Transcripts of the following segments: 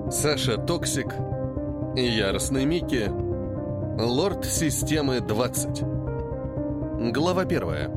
Саша Токсик, Яростный Микки, Лорд Системы 20. Глава 1.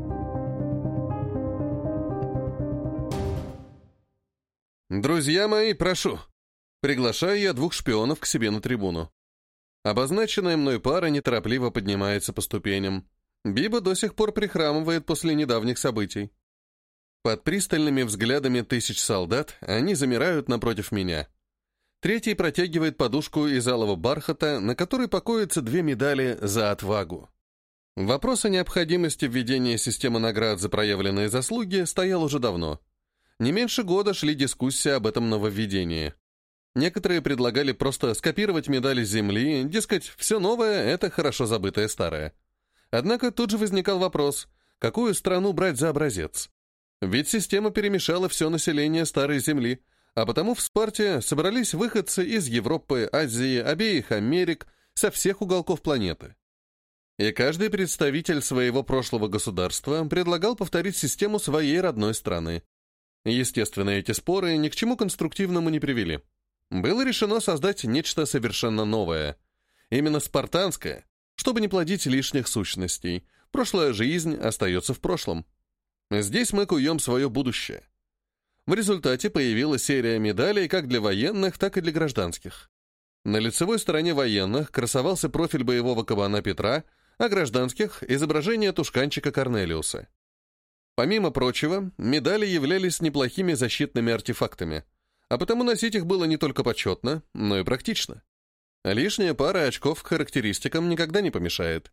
«Друзья мои, прошу!» Приглашаю я двух шпионов к себе на трибуну. Обозначенная мной пара неторопливо поднимается по ступеням. Биба до сих пор прихрамывает после недавних событий. Под пристальными взглядами тысяч солдат они замирают напротив меня. Третий протягивает подушку из алого бархата, на которой покоятся 2 медали за отвагу. Вопрос о необходимости введения системы наград за проявленные заслуги стоял уже давно. Не меньше года шли дискуссии об этом нововведении. Некоторые предлагали просто скопировать медали с земли, дескать, все новое — это хорошо забытое старое. Однако тут же возникал вопрос, какую страну брать за образец? Ведь система перемешала все население Старой Земли, а потому в Спарте собрались выходцы из Европы, Азии, обеих Америк, со всех уголков планеты. И каждый представитель своего прошлого государства предлагал повторить систему своей родной страны. Естественно, эти споры ни к чему конструктивному не привели. Было решено создать нечто совершенно новое. Именно спартанское, чтобы не плодить лишних сущностей. Прошлая жизнь остается в прошлом. Здесь мы куем свое будущее. В результате появилась серия медалей как для военных, так и для гражданских. На лицевой стороне военных красовался профиль боевого кабана Петра, а гражданских — изображение тушканчика Корнелиуса. Помимо прочего, медали являлись неплохими защитными артефактами, а потому носить их было не только почетно, но и практично. Лишняя пара очков к характеристикам никогда не помешает.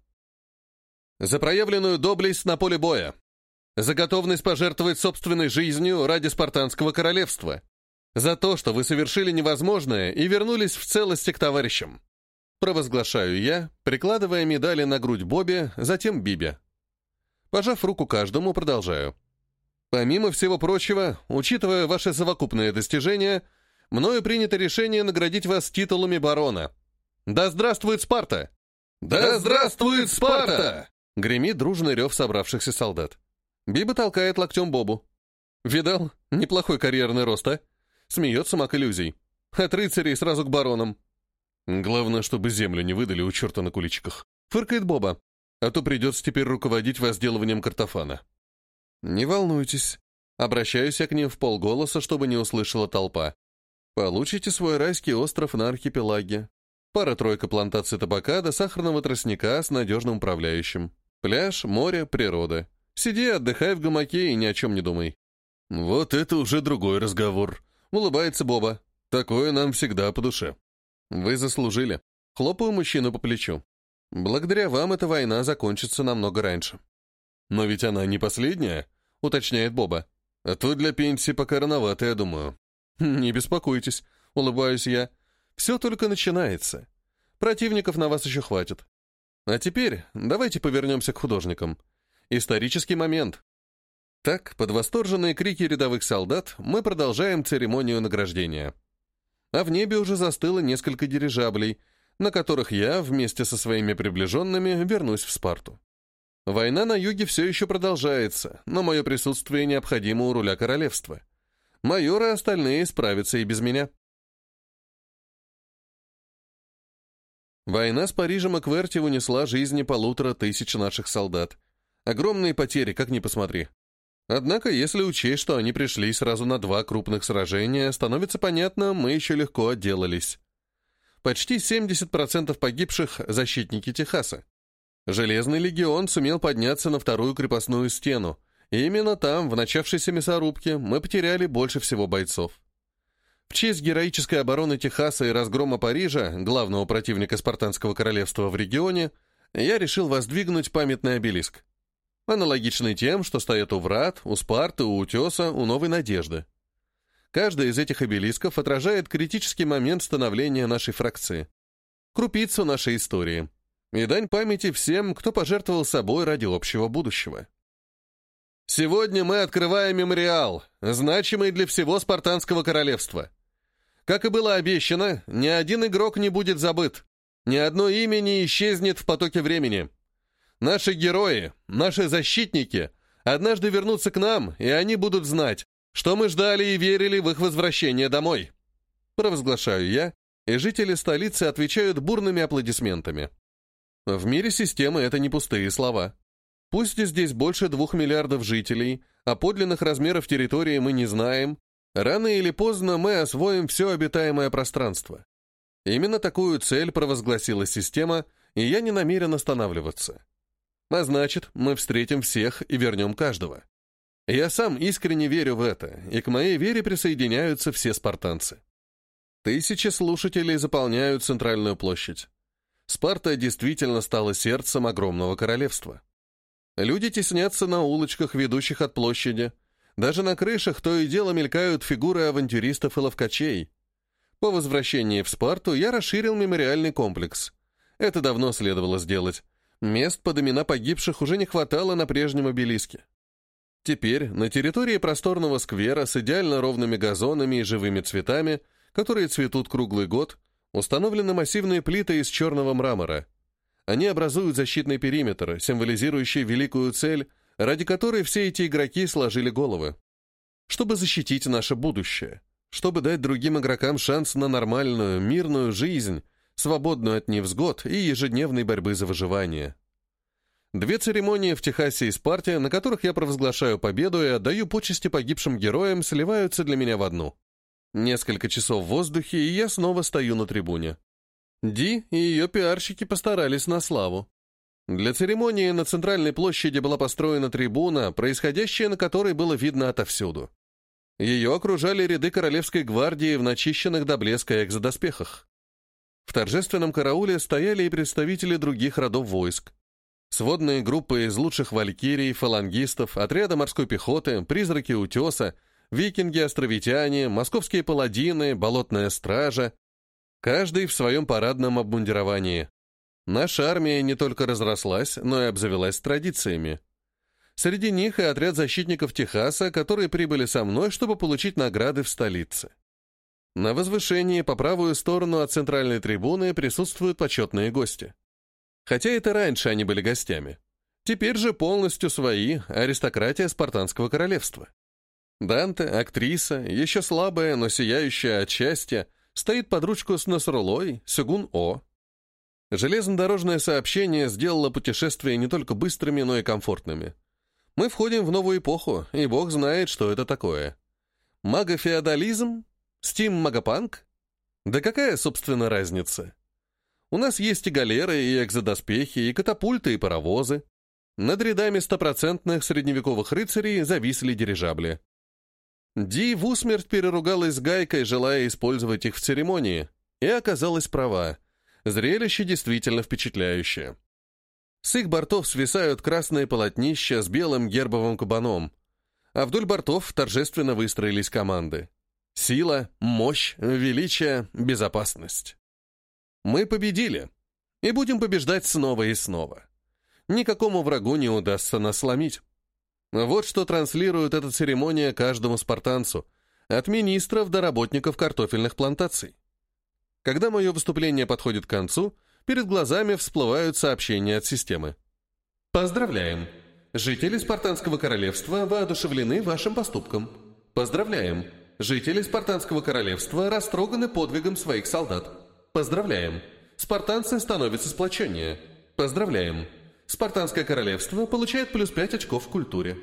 За проявленную доблесть на поле боя. За готовность пожертвовать собственной жизнью ради спартанского королевства. За то, что вы совершили невозможное и вернулись в целости к товарищам. Провозглашаю я, прикладывая медали на грудь Бобби, затем Бибе. Пожав руку каждому, продолжаю. Помимо всего прочего, учитывая ваши совокупные достижения, мною принято решение наградить вас титулами барона. Да здравствует Спарта! Да здравствует Спарта! Гремит дружный рев собравшихся солдат. Биба толкает локтем Бобу. «Видал? Неплохой карьерный рост, а?» Смеется маг иллюзий. «От рыцарей сразу к баронам». «Главное, чтобы землю не выдали у черта на куличиках», — фыркает Боба. «А то придется теперь руководить возделыванием картофана». «Не волнуйтесь». Обращаюсь я к ним вполголоса, чтобы не услышала толпа. «Получите свой райский остров на архипелаге. Пара-тройка плантаций табака до сахарного тростника с надежным управляющим. Пляж, море, природа. Сиди, отдыхай в гамаке и ни о чем не думай». «Вот это уже другой разговор», — улыбается Боба. «Такое нам всегда по душе». «Вы заслужили». Хлопаю мужчину по плечу. «Благодаря вам эта война закончится намного раньше». «Но ведь она не последняя», — уточняет Боба. «А то для пенсии пока рановато, я думаю». «Не беспокойтесь», — улыбаюсь я. «Все только начинается. Противников на вас еще хватит. А теперь давайте повернемся к художникам. Исторический момент». Так, под восторженные крики рядовых солдат, мы продолжаем церемонию награждения. А в небе уже застыло несколько дирижаблей, на которых я, вместе со своими приближенными, вернусь в Спарту. Война на юге все еще продолжается, но мое присутствие необходимо у руля королевства. Майоры остальные справятся и без меня. Война с Парижем и Кверти унесла жизни 1500 наших солдат. Огромные потери, как ни посмотри. Однако, если учесть, что они пришли сразу на 2 крупных сражения, становится понятно, мы еще легко отделались. Почти 70% погибших — защитники Техаса. Железный легион сумел подняться на 2-ю крепостную стену, и именно там, в начавшейся мясорубке, мы потеряли больше всего бойцов. В честь героической обороны Техаса и разгрома Парижа, главного противника спартанского королевства в регионе, я решил воздвигнуть памятный обелиск. Аналогичный тем, что стоят у Врат, у Спарты, у Утеса, у Новой Надежды. Каждый из этих обелисков отражает критический момент становления нашей фракции. Крупицу нашей истории. И дань памяти всем, кто пожертвовал собой ради общего будущего. Сегодня мы открываем мемориал, значимый для всего спартанского королевства. Как и было обещано, ни один игрок не будет забыт, ни одно имя не исчезнет в потоке времени. Наши герои, наши защитники однажды вернутся к нам, и они будут знать, что мы ждали и верили в их возвращение домой. Провозглашаю я, и жители столицы отвечают бурными аплодисментами. В мире системы это не пустые слова. Пусть здесь больше 2 миллиардов жителей, а подлинных размеров территории мы не знаем, рано или поздно мы освоим все обитаемое пространство. Именно такую цель провозгласила система, и я не намерен останавливаться. А значит, мы встретим всех и вернем каждого. Я сам искренне верю в это, и к моей вере присоединяются все спартанцы. Тысячи слушателей заполняют центральную площадь. Спарта действительно стала сердцем огромного королевства. Люди теснятся на улочках, ведущих от площади. Даже на крышах то и дело мелькают фигуры авантюристов и ловкачей. По возвращении в Спарту я расширил мемориальный комплекс. Это давно следовало сделать. Мест под имена погибших уже не хватало на прежнем обелиске. Теперь на территории просторного сквера с идеально ровными газонами и живыми цветами, которые цветут круглый год, установлены массивные плиты из черного мрамора. Они образуют защитный периметр, символизирующий великую цель, ради которой все эти игроки сложили головы. Чтобы защитить наше будущее, чтобы дать другим игрокам шанс на нормальную, мирную жизнь, свободную от невзгод и ежедневной борьбы за выживание. 2 церемонии в Техасе и Спарте, на которых я провозглашаю победу и отдаю почести погибшим героям, сливаются для меня в одну. Несколько часов в воздухе, и я снова стою на трибуне. Ди и ее пиарщики постарались на славу. Для церемонии на центральной площади была построена трибуна, происходящее на которой было видно отовсюду. Ее окружали ряды королевской гвардии в начищенных до блеска экзодоспехах. В торжественном карауле стояли и представители других родов войск. Сводные группы из лучших валькирий, фалангистов, отряда морской пехоты, призраки утеса, викинги-островитяне, московские паладины, болотная стража. Каждый в своем парадном обмундировании. Наша армия не только разрослась, но и обзавелась традициями. Среди них и отряд защитников Техаса, которые прибыли со мной, чтобы получить награды в столице. На возвышении по правую сторону от центральной трибуны присутствуют почетные гости. Хотя это раньше они были гостями. Теперь же полностью свои, аристократия Спартанского королевства. Данте, актриса, еще слабая, но сияющая от счастья, стоит под ручку с Насрулой, Сёгун О. Железнодорожное сообщение сделало путешествия не только быстрыми, но и комфортными. Мы входим в новую эпоху, и бог знает, что это такое. Магофеодализм? Стим-магопанк? Да какая, собственно, разница? У нас есть и галеры, и экзодоспехи, и катапульты, и паровозы. Над рядами стопроцентных средневековых рыцарей зависли дирижабли. Ди в усмерть переругалась с Гайкой, желая использовать их в церемонии, и оказалась права. Зрелище действительно впечатляющее. С их бортов свисают красные полотнища с белым гербовым кабаном, а вдоль бортов торжественно выстроились команды. Сила, мощь, величие, безопасность. Мы победили, и будем побеждать снова и снова. Никакому врагу не удастся нас сломить. Вот что транслирует эта церемония каждому спартанцу, от министров до работников картофельных плантаций. Когда мое выступление подходит к концу, перед глазами всплывают сообщения от системы. Поздравляем! Жители Спартанского королевства воодушевлены вашим поступком. Поздравляем! Жители Спартанского королевства растроганы подвигом своих солдат. Поздравляем! Спартанцы становятся сплоченнее. Поздравляем! Спартанское королевство получает плюс 5 очков в культуре.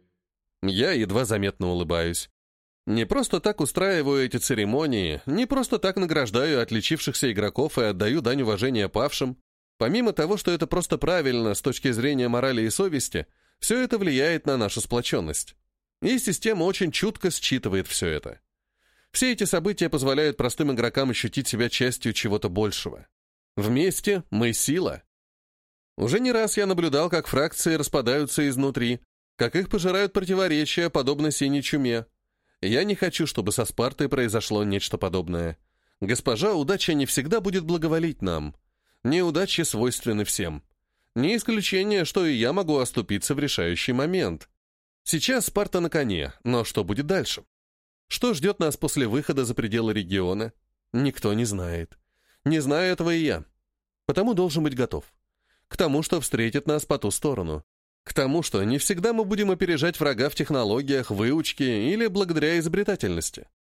Я едва заметно улыбаюсь. Не просто так устраиваю эти церемонии, не просто так награждаю отличившихся игроков и отдаю дань уважения павшим. Помимо того, что это просто правильно с точки зрения морали и совести, все это влияет на нашу сплоченность. И система очень чутко считывает все это. Все эти события позволяют простым игрокам ощутить себя частью чего-то большего. Вместе мы сила. Уже не раз я наблюдал, как фракции распадаются изнутри, как их пожирают противоречия, подобно синей чуме. Я не хочу, чтобы со Спартой произошло нечто подобное. Госпожа Удача не всегда будет благоволить нам. Неудачи свойственны всем. Не исключение, что и я могу оступиться в решающий момент. Сейчас Спарта на коне, но что будет дальше? Что ждет нас после выхода за пределы региона? Никто не знает. Не знаю этого и я. Потому должен быть готов. К тому, что встретит нас по ту сторону. К тому, что не всегда мы будем опережать врага в технологиях, выучке или благодаря изобретательности.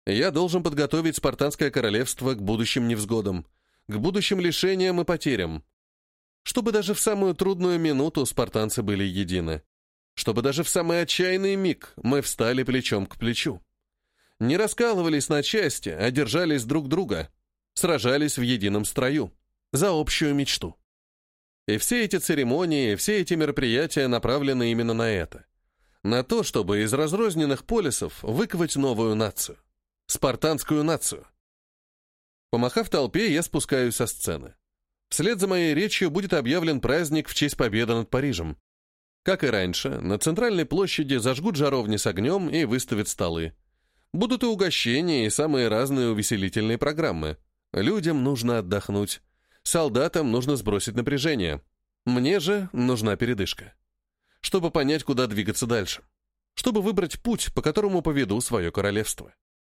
Я должен подготовить спартанское королевство к будущим невзгодам, к будущим лишениям и потерям. Чтобы даже в самую трудную минуту спартанцы были едины. Чтобы даже в самый отчаянный миг мы встали плечом к плечу. Не раскалывались на части, а держались друг друга, сражались в едином строю, за общую мечту. И все эти церемонии, все эти мероприятия направлены именно на это. На то, чтобы из разрозненных полисов выковать новую нацию. Спартанскую нацию. Помахав толпе, я спускаюсь со сцены. Вслед за моей речью будет объявлен праздник в честь победы над Парижем. Как и раньше, на центральной площади зажгут жаровни с огнем и выставят столы. Будут и угощения, и самые разные увеселительные программы. Людям нужно отдохнуть. Солдатам нужно сбросить напряжение. Мне же нужна передышка. Чтобы понять, куда двигаться дальше. Чтобы выбрать путь, по которому поведу свое королевство.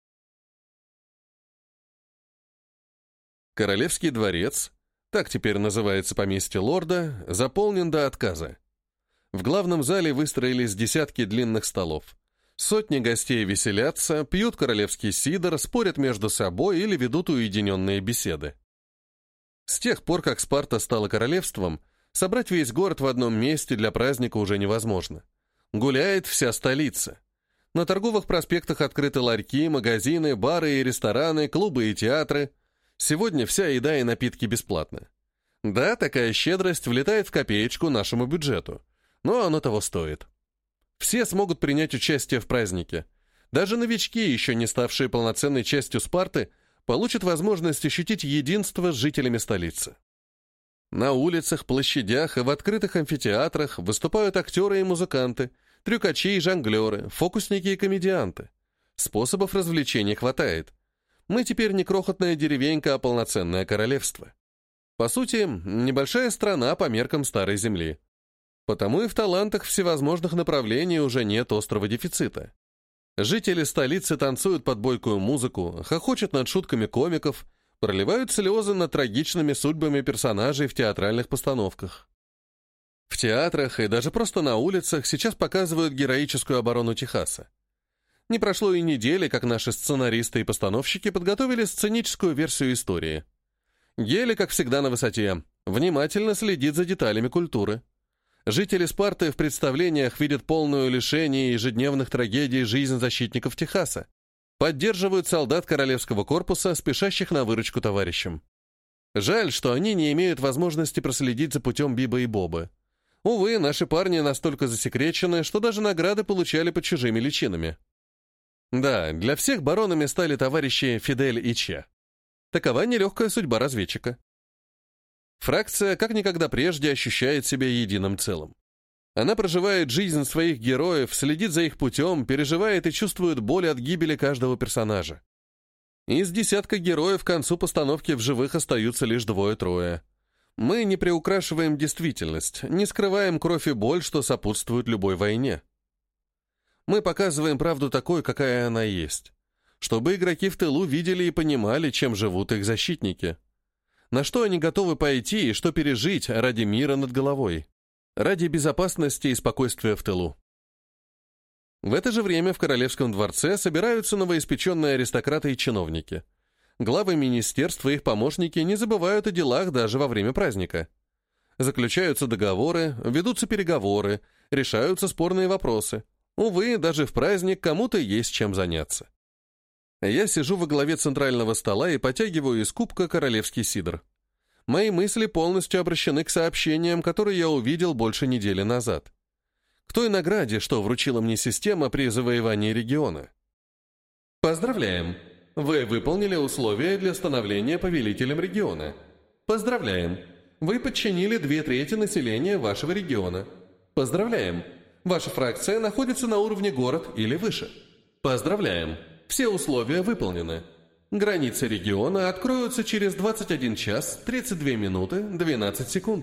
Королевский дворец, так теперь называется поместье лорда, заполнен до отказа. В главном зале выстроились десятки длинных столов. Сотни гостей веселятся, пьют королевский сидр, спорят между собой или ведут уединенные беседы. С тех пор, как Спарта стала королевством, собрать весь город в одном месте для праздника уже невозможно. Гуляет вся столица. На торговых проспектах открыты ларьки, магазины, бары и рестораны, клубы и театры. Сегодня вся еда и напитки бесплатны. Да, такая щедрость влетает в копеечку нашему бюджету, но оно того стоит. Все смогут принять участие в празднике. Даже новички, еще не ставшие полноценной частью Спарты, получат возможность ощутить единство с жителями столицы. На улицах, площадях и в открытых амфитеатрах выступают актеры и музыканты, трюкачи и жонглеры, фокусники и комедианты. Способов развлечений хватает. Мы теперь не крохотная деревенька, а полноценное королевство. По сути, небольшая страна по меркам старой земли. Потому и в талантах всевозможных направлений уже нет острого дефицита. Жители столицы танцуют под бойкую музыку, хохочут над шутками комиков, проливают слезы над трагичными судьбами персонажей в театральных постановках. В театрах и даже просто на улицах сейчас показывают героическую оборону Техаса. Не прошло и недели, как наши сценаристы и постановщики подготовили сценическую версию истории. Гели, как всегда, на высоте, внимательно следит за деталями культуры. Жители Спарты в представлениях видят полную лишение и ежедневных трагедий жизнь защитников Техаса. Поддерживают солдат Королевского корпуса, спешащих на выручку товарищам. Жаль, что они не имеют возможности проследить за путем Биба и Боба. Увы, наши парни настолько засекречены, что даже награды получали под чужими личинами. Да, для всех баронами стали товарищи Фидель и Че. Такова нелегкая судьба разведчика. Фракция как никогда прежде ощущает себя единым целым. Она проживает жизнь своих героев, следит за их путем, переживает и чувствует боль от гибели каждого персонажа. Из десятка героев к концу постановки в живых остаются лишь 2-3. Мы не приукрашиваем действительность, не скрываем кровь и боль, что сопутствует любой войне. Мы показываем правду такой, какая она есть, чтобы игроки в тылу видели и понимали, чем живут их защитники. На что они готовы пойти и что пережить ради мира над головой, ради безопасности и спокойствия в тылу. В это же время в Королевском дворце собираются новоиспеченные аристократы и чиновники. Главы министерств и их помощники не забывают о делах даже во время праздника. Заключаются договоры, ведутся переговоры, решаются спорные вопросы. Увы, даже в праздник кому-то есть чем заняться. Я сижу во главе центрального стола и потягиваю из кубка королевский сидр. Мои мысли полностью обращены к сообщениям, которые я увидел больше недели назад. К той награде, что вручила мне система при завоевании региона. Поздравляем! Вы выполнили условия для становления повелителем региона. Поздравляем! Вы подчинили 2/3 населения вашего региона. Поздравляем! Ваша фракция находится на уровне город или выше. Поздравляем! Все условия выполнены. Границы региона откроются через 21 час, 32 минуты, 12 секунд.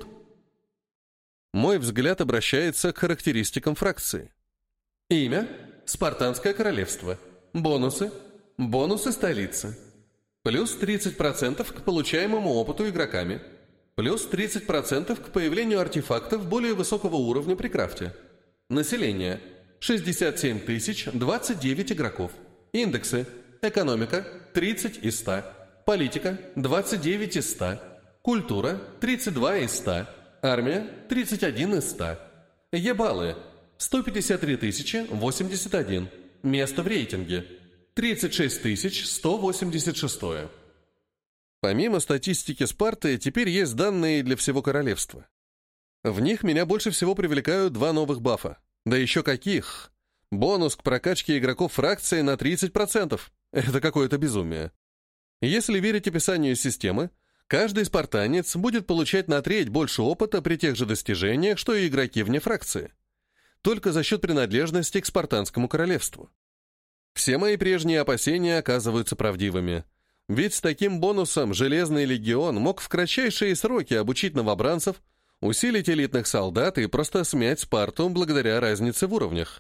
Мой взгляд обращается к характеристикам фракции. Имя – Спартанское королевство. Бонусы – бонусы столицы. Плюс 30% к получаемому опыту игроками. Плюс 30% к появлению артефактов более высокого уровня при крафте. Население – 67 029 игроков. Индексы Экономика – 30 из 100. Политика – 29 из 100. Культура – 32 из 100. Армия – 31 из 100. Ебалы – 153 081. Место в рейтинге – 36 186. Помимо статистики Спарты, теперь есть данные для всего королевства. В них меня больше всего привлекают 2 новых бафа. Да еще каких! Бонус к прокачке игроков фракции на 30%. Это какое-то безумие. Если верить описанию системы, каждый спартанец будет получать на треть больше опыта при тех же достижениях, что и игроки вне фракции. Только за счет принадлежности к спартанскому королевству. Все мои прежние опасения оказываются правдивыми. Ведь с таким бонусом Железный легион мог в кратчайшие сроки обучить новобранцев, усилить элитных солдат и просто смять Спарту благодаря разнице в уровнях.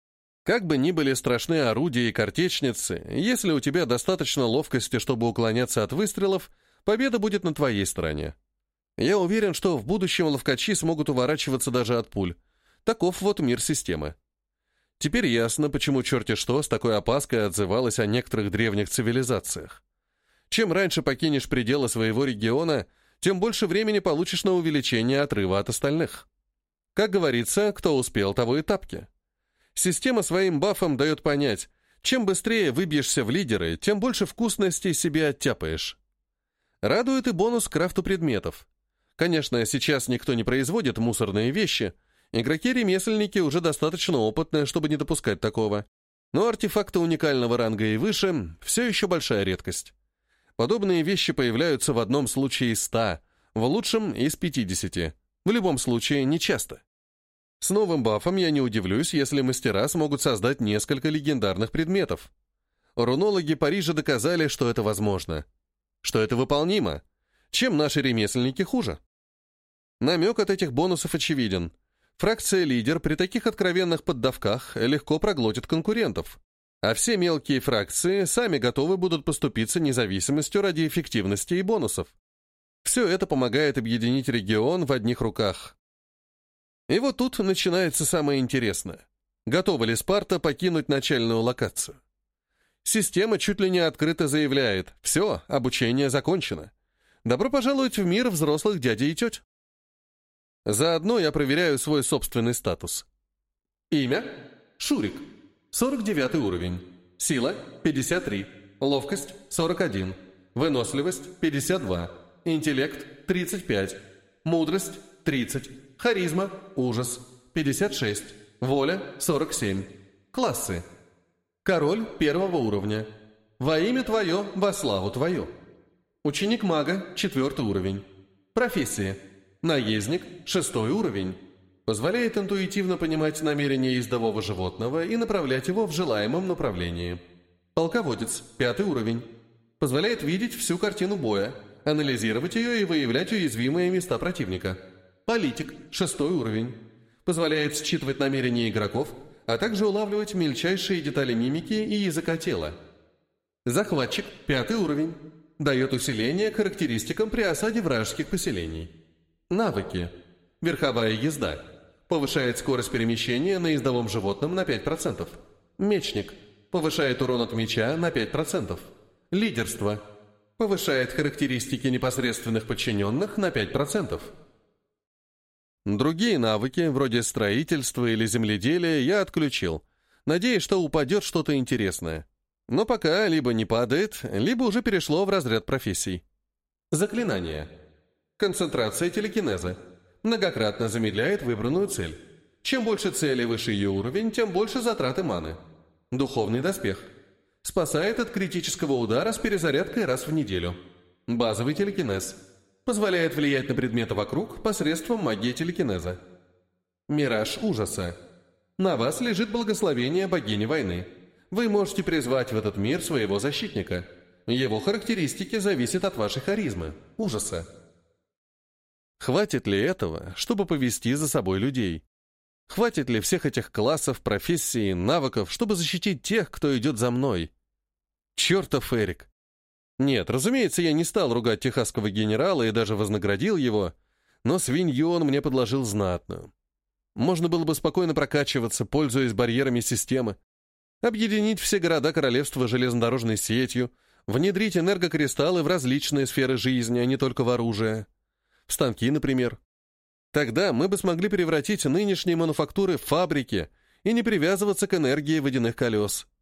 Как бы ни были страшны орудия и картечницы, если у тебя достаточно ловкости, чтобы уклоняться от выстрелов, победа будет на твоей стороне. Я уверен, что в будущем ловкачи смогут уворачиваться даже от пуль. Таков вот мир системы. Теперь ясно, почему черти что с такой опаской отзывалось о некоторых древних цивилизациях. Чем раньше покинешь пределы своего региона, тем больше времени получишь на увеличение отрыва от остальных. Как говорится, кто успел, того и тапки. Система своим бафом дает понять, чем быстрее выбьешься в лидеры, тем больше вкусностей себе оттяпаешь. Радует и бонус к крафту предметов. Конечно, сейчас никто не производит мусорные вещи, игроки-ремесленники уже достаточно опытные, чтобы не допускать такого. Но артефакты уникального ранга и выше – все еще большая редкость. Подобные вещи появляются в одном случае из 100, в лучшем – из 50. В любом случае, нечасто. С новым бафом я не удивлюсь, если мастера смогут создать несколько легендарных предметов. Рунологи Парижа доказали, что это возможно. Что это выполнимо. Чем наши ремесленники хуже? Намек от этих бонусов очевиден. Фракция-лидер при таких откровенных поддавках легко проглотит конкурентов. А все мелкие фракции сами готовы будут поступиться независимостью ради эффективности и бонусов. Все это помогает объединить регион в одних руках. И вот тут начинается самое интересное. Готова ли Спарта покинуть начальную локацию? Система чуть ли не открыто заявляет: все, обучение закончено. Добро пожаловать в мир взрослых дядей и теть. Заодно я проверяю свой собственный статус. Имя – Шурик. 49 уровень. Сила – 53. Ловкость – 41. Выносливость – 52. Интеллект – 35. Мудрость – 30. Харизма – ужас – 56. Воля – 47. Классы. Король первого уровня. Во имя твое, во славу твою. Ученик мага – 4 уровень. Профессия. Наездник – 6 уровень. Позволяет интуитивно понимать намерения ездового животного и направлять его в желаемом направлении. Полководец – 5 уровень. Позволяет видеть всю картину боя, анализировать ее и выявлять уязвимые места противника. Политик – 6 уровень. Позволяет считывать намерения игроков, а также улавливать мельчайшие детали мимики и языка тела. Захватчик – 5 уровень. Дает усиление к характеристикам при осаде вражеских поселений. Навыки. Верховая езда. Повышает скорость перемещения на ездовом животном на 5%. Мечник. Повышает урон от меча на 5%. Лидерство. Повышает характеристики непосредственных подчиненных на 5%. Другие навыки, вроде строительства или земледелия, я отключил, надеясь, что упадет что-то интересное. Но пока либо не падает, либо уже перешло в разряд профессий. Заклинание. Концентрация телекинеза. Многократно замедляет выбранную цель. Чем больше цели выше ее уровень, тем больше затраты маны. Духовный доспех. Спасает от критического удара с перезарядкой раз в неделю. Базовый телекинез. Позволяет влиять на предметы вокруг посредством магии телекинеза. Мираж ужаса. На вас лежит благословение богини войны. Вы можете призвать в этот мир своего защитника. Его характеристики зависят от вашей харизмы, ужаса. Хватит ли этого, чтобы повести за собой людей? Хватит ли всех этих классов, профессий, навыков, чтобы защитить тех, кто идет за мной? Чертов Эрик! Нет, разумеется, я не стал ругать техасского генерала и даже вознаградил его, но свинью он мне подложил знатную. Можно было бы спокойно прокачиваться, пользуясь барьерами системы. Объединить все города королевства железнодорожной сетью, внедрить энергокристаллы в различные сферы жизни, а не только в оружие. В станки, например. Тогда мы бы смогли превратить нынешние мануфактуры в фабрики и не привязываться к энергии водяных колес.